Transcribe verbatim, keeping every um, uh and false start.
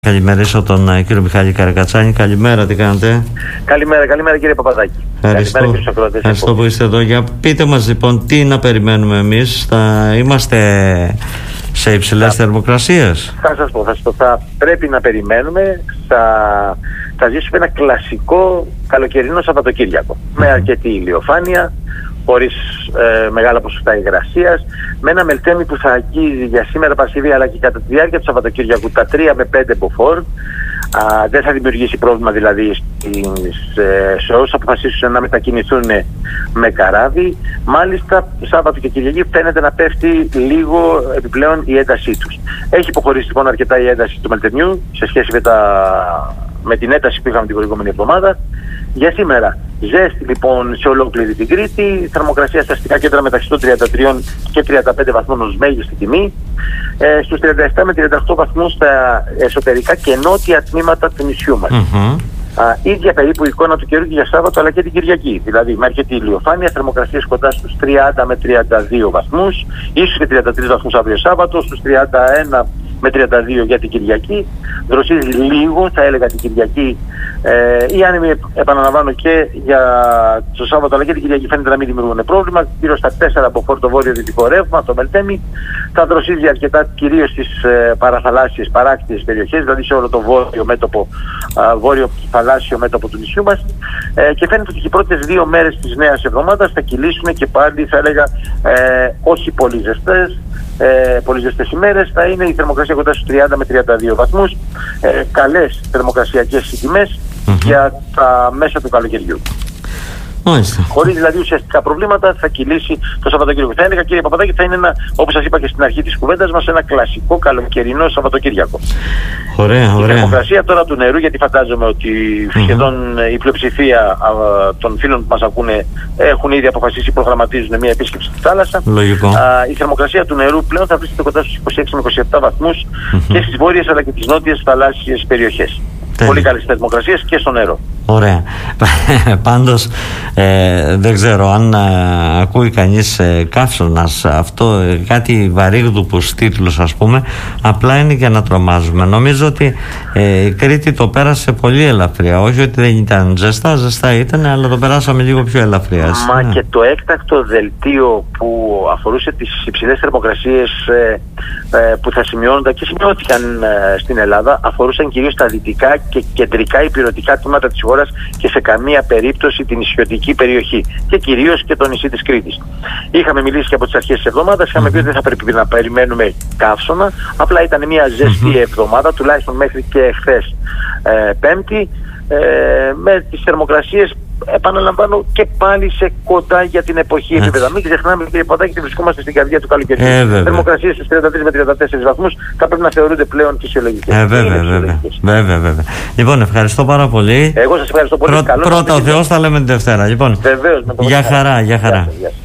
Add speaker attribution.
Speaker 1: Καλημερίσω τον κύριο Μιχάλη Καρακατσάνη. Καλημέρα, τι κάνετε?
Speaker 2: Καλημέρα, καλημέρα κύριε Παπαδάκη.
Speaker 1: Ευχαριστώ,
Speaker 2: καλημέρα κύριε Σοκράτη.
Speaker 1: Ευχαριστώ που είστε εδώ. Για πείτε μας λοιπόν τι να περιμένουμε εμείς. Θα είμαστε σε υψηλές θα... θερμοκρασίες?
Speaker 2: Θα σας πω, θα σας πω, θα πρέπει να περιμένουμε. Θα, θα ζήσουμε ένα κλασικό καλοκαιρινό Σαββατοκύριακο. Mm-hmm. Με αρκετή ηλιοφάνεια, χωρίς ε, μεγάλα ποσοστά υγρασίας, με ένα μελτέμι που θα αγγίζει για σήμερα Παρασκευή αλλά και κατά τη διάρκεια του Σαββατοκύριακου τα τρία με πέντε μποφόρ. Α, δεν θα δημιουργήσει πρόβλημα δηλαδή στις, ε, σε όσους αποφασίσουν να μετακινηθούν με καράβι. Μάλιστα Σάββατο και Κυριακή φαίνεται να πέφτει λίγο επιπλέον η έντασή τους. Έχει υποχωρήσει λοιπόν αρκετά η ένταση του μελτεμιού σε σχέση με, τα, με την ένταση που είχαμε την προηγούμενη εβδομάδα. Για σήμερα ζέστη λοιπόν σε ολόκληρη την Κρήτη, θερμοκρασία στα αστικά κέντρα μεταξύ των τριάντα τρία και τριάντα πέντε βαθμών ως μέγιστη τιμή, ε, στους τριάντα επτά με τριάντα οκτώ βαθμούς στα εσωτερικά και νότια τμήματα του νησιού μας. Mm-hmm. Α, ίδια περίπου εικόνα του καιρού και για Σάββατο αλλά και την Κυριακή. Δηλαδή με αρκετή ηλιοφάνεια, θερμοκρασίες κοντά στους τριάντα με τριάντα δύο βαθμούς, ίσως και τριάντα τρεις βαθμούς αύριο Σάββατο, στους τριάντα ένα με τριάντα δύο για την Κυριακή. Δροσίζει λίγο, θα έλεγα, την Κυριακή. Ε, οι άνεμοι, επαναλαμβάνω, και για το Σάββατο αλλά και την Κυριακή φαίνεται να μην δημιουργούν πρόβλημα. Γύρω στα τέσσερα από φόρτο βόρειο δυτικό ρεύμα, το μελτέμι. Θα δροσίζει αρκετά κυρίως στις ε, παραθαλάσσιες, παράκτιες περιοχές, δηλαδή σε όλο το βόρειο μέτωπο, α, βόρειο θαλάσσιο μέτωπο του νησιού μας. Ε, και φαίνεται ότι οι πρώτες δύο μέρες της νέας εβδομάδας θα κυλήσουν και πάλι, θα έλεγα, ε, όχι πολύ ζεστές. Ε, πολύ ζεστές ημέρες, θα είναι η θερμοκρασία κοντά στους τριάντα με τριάντα δύο βαθμούς, ε, καλές θερμοκρασιακές τιμές mm-hmm. για τα μέσα του καλοκαιριού.
Speaker 1: Μάλιστα.
Speaker 2: Χωρίς δηλαδή ουσιαστικά προβλήματα θα κυλήσει το Σαββατοκύριακο. Θα έλεγα κύριε Παπαδάκη, θα είναι ένα, όπως σας είπα και στην αρχή της κουβέντας μας, ένα κλασικό καλοκαιρινό Σαββατοκύριακο.
Speaker 1: Ωραία, ωραία.
Speaker 2: Η θερμοκρασία τώρα του νερού, γιατί φαντάζομαι ότι mm-hmm. σχεδόν η πλειοψηφία α, των φίλων που μας ακούνε έχουν ήδη αποφασίσει ή προγραμματίζουν μια επίσκεψη στη θάλασσα.
Speaker 1: Λογικό.
Speaker 2: Α, η θερμοκρασία του νερού πλέον θα βρίσκεται κοντά στους είκοσι έξι με είκοσι επτά βαθμούς mm-hmm. και στις βόρειες αλλά και τις νότιες θαλάσσιες περιοχές. Πολύ καλές θερμοκρασίες και στο νερό.
Speaker 1: Ωραία. Πάντως ε, δεν ξέρω αν ε, ακούει κανείς ε, καύσωνας αυτό, ε, κάτι βαρύγδουπους τίτλους ας πούμε, απλά είναι για να τρομάζουμε. Νομίζω ότι ε, η Κρήτη το πέρασε πολύ ελαφριά. Όχι ότι δεν ήταν ζεστά, ζεστά ήταν, αλλά το περάσαμε λίγο πιο ελαφριά.
Speaker 2: Μα ναι. Και το έκτακτο δελτίο που αφορούσε τις υψηλές θερμοκρασίες ε, ε, που θα σημειώνονταν και σημειώθηκαν ε, στην Ελλάδα, αφορούσαν κυρίως τα δυτικά και κεντρικά υπηρετικά τμήματα της χώρας και σε καμία περίπτωση την νησιωτική περιοχή και κυρίως και το νησί της Κρήτης. Είχαμε μιλήσει και από τις αρχές της εβδομάδας, είχαμε πει ότι δεν θα πρέπει να περιμένουμε καύσωνα, απλά ήταν μια ζεστή εβδομάδα, τουλάχιστον μέχρι και εχθές ε, Πέμπτη, ε, με τις θερμοκρασίες, επαναλαμβάνω, και πάλι σε κοντά για την εποχή επίπεδα. Μην ξεχνάμε κύριε Παπαδάκη ότι βρισκόμαστε στην καρδιά του καλοκαιριού. Ε, θερμοκρασίες στους τριάντα τρεις με τριάντα τέσσερις βαθμούς θα πρέπει να θεωρούνται πλέον φυσιολογικές.
Speaker 1: Ε, βέβαια, βέβαια, βέβαια, βέβαια. Λοιπόν, ευχαριστώ πάρα πολύ.
Speaker 2: Εγώ σας ευχαριστώ πολύ.
Speaker 1: Πρω, πρώτα ο Θεός, θα λέμε την Δευτέρα. Λοιπόν,
Speaker 2: βεβαίως, με
Speaker 1: για χαρά, για χαρά.